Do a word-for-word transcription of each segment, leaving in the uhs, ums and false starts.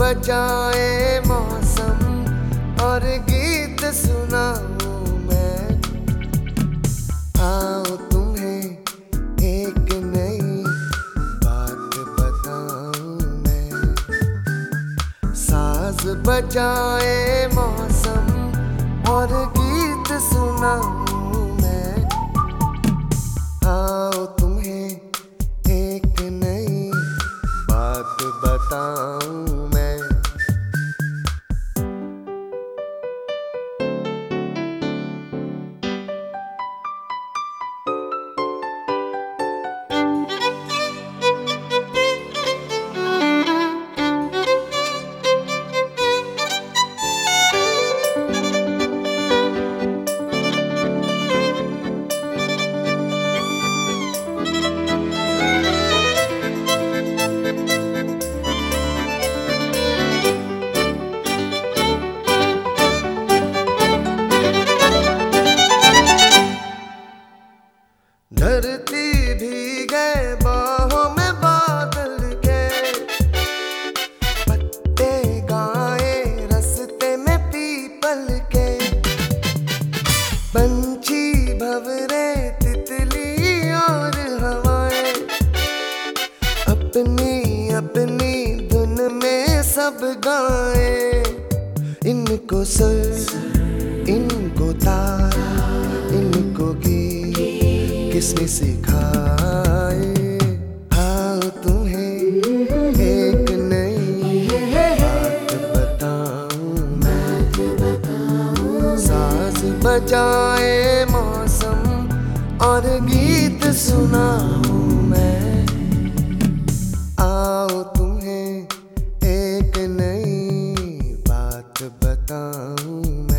बजाए मौसम और गीत सुनाऊं मैं। आओ तुम्हें एक नई बात बताऊं मैं। साज बजाए मौसम और गीत सुनाऊं मैं। आओ तुम्हें एक नई बात बताऊं मैं। धरती भीगे बाहों में बादल के, पत्ते गाए रस्ते में पीपल के। पंछी भंवरे तितली और हवाएं, अपनी अपनी धुन में सब गाए। इनको सुर, इनको तार, इनको गीत किसने सिखाए। आओ तुम्हें एक नई बात बताऊं मैं। साज बजाए मौसम और गीत सुनाऊं मैं। आओ तुम्हें एक नई बात बताऊं मैं।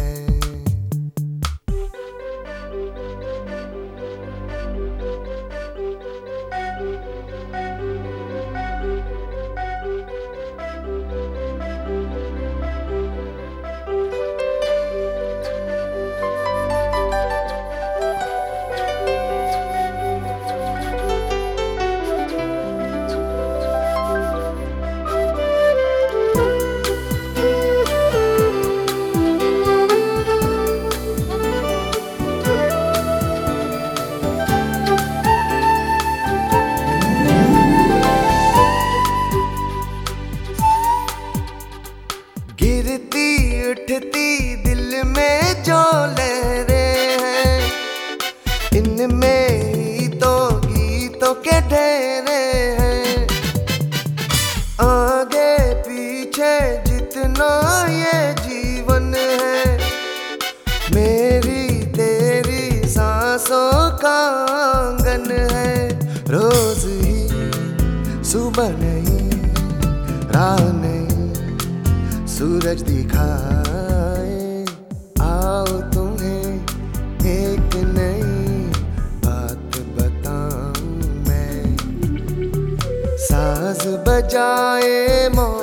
गिरती उठती दिल में जो लहरें हैं, इनमें ही तो गीतों के ढेरे हैं। आगे पीछे जितना ये जीवन है, मेरी तेरी सांसों का आंगन है। रोज ही सुबह नहीं, राह नहीं, सूरज दिखाए। आओ तुम्हें एक नई बात बताऊं मैं। साज बजाए मौ